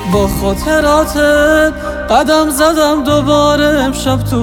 با خاطراتت قدم زدم دوباره امشب تو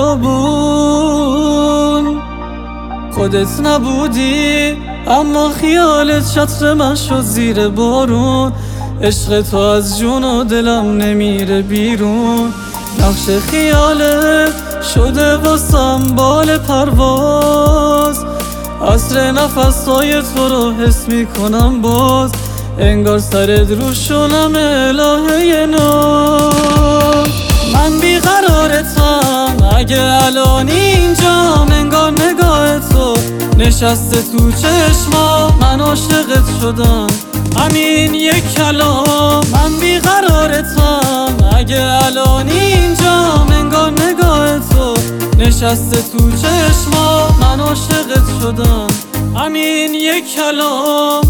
خیابون. خودت نبودی اما خیالت چتر من شد زیر بارون. عشق تو از جون و دلم نمیره بیرون. نقش خیالت شده واسم بال پرواز. عصر نفسای تو رو حس میکنم باز. انگار سرت رو شونم الهه ناز. من بیقرارتم اگه الان اینجام. انگار نگاه تو نشسته تو چشما. من عاشقت شدم همین یک کلام. من بیقرارتم اگه الان اینجام. انگار نگاه تو نشسته تو چشما. من عاشقت شدم همین یک کلام.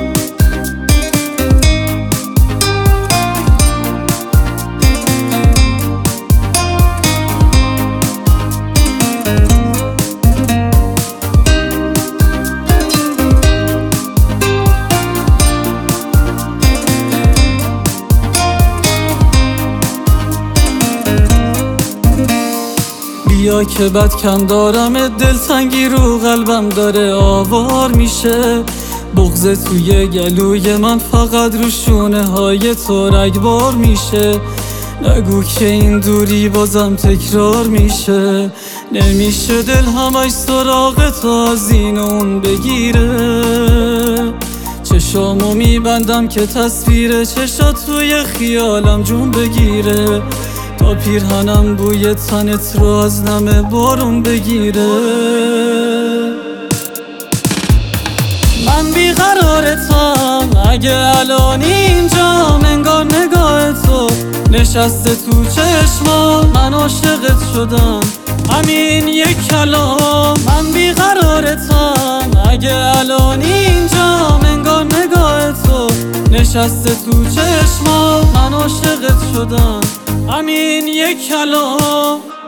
بیا که بد کم دارم دلتنگی رو قلبم داره آوار میشه. بغض توی گلوی من فقط رو شونه های تو رگبار میشه. نگو که این دوری بازم تکرار میشه. نمیشه دل همش سراغ تو از این اون بگیره. چشامو میبندم که تصویر چشات توی خیالم جون بگیره. تا پیرهنم بوی تنت رو از نم بارون بگیره. من بیقرارتم اگه الان اینجام. انگار نگاه تو نشسته تو چشما. من عاشقت شدم همین یک کلام. من بیقرارتم اگه الان اینجام. انگار نگاه تو نشسته تو چشما. من عاشقت شدم همین یک کلام.